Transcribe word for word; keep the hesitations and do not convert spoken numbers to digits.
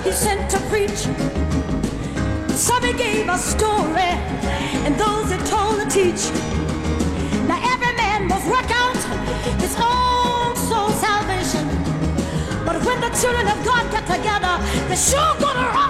he sent to preach. Some he gave a story, and those he told to teach. Now every man must work out his own soul salvation. But when the children of God get together, they're sure gonna rise.